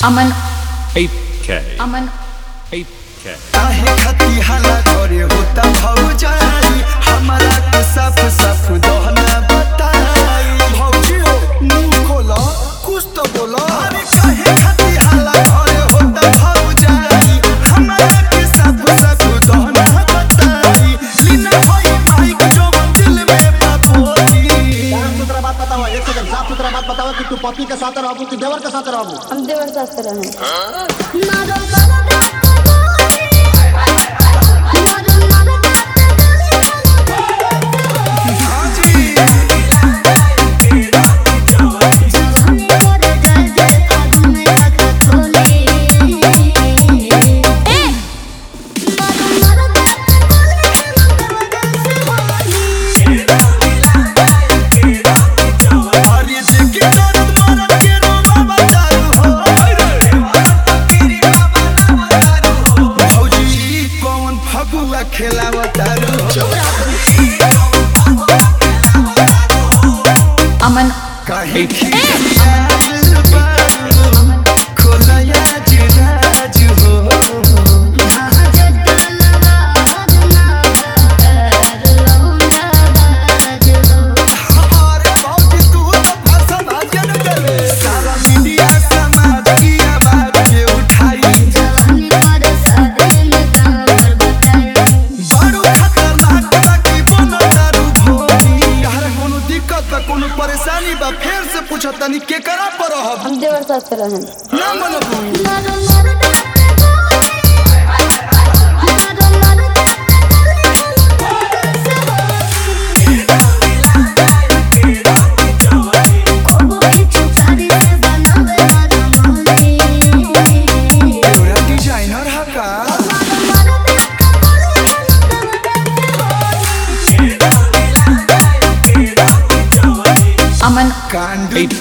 अमन 8K अमन 8K काहे खती हाला करे होता भौजाई हमारा के साफ साफ दहना बताई भौजी हो मुंह खोला कुछ तो बोला अरे काहे खती हाला करे होता भौजाई हमारा के साफ साफ दहना बताई लीना होई माइक जो दिल में बापोली साफ सुथरा बात बताओ। एक सेकंड, साफ सुथरा बात बताओ कि तू पति के साथ रहबू कि देवर के साथ रहबू। हम देवर साथ रहे अमन काहे परेशानी बा फेर से पूछो तनी के करा पर हम देवर साथ रहे ना मनबू डिजाइनर हा का अमन कांड 8K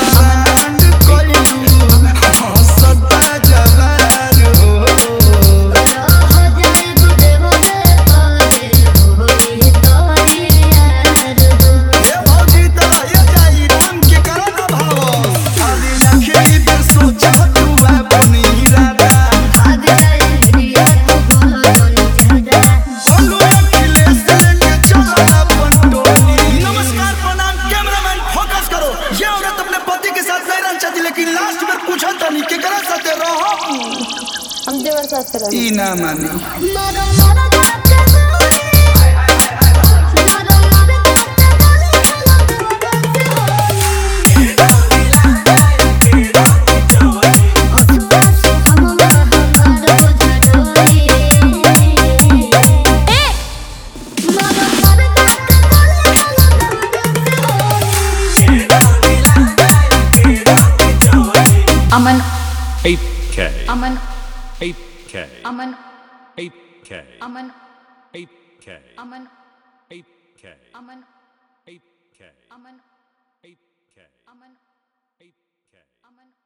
लेकिन लास्ट में पूछा तनी के करा साथे रहो हम देवर साथ रहे ई ना मानी अमन 8K अमन 8K अमन 8K अमन 8K अमन 8K अमन 8K अमन 8K अमन 8K अमन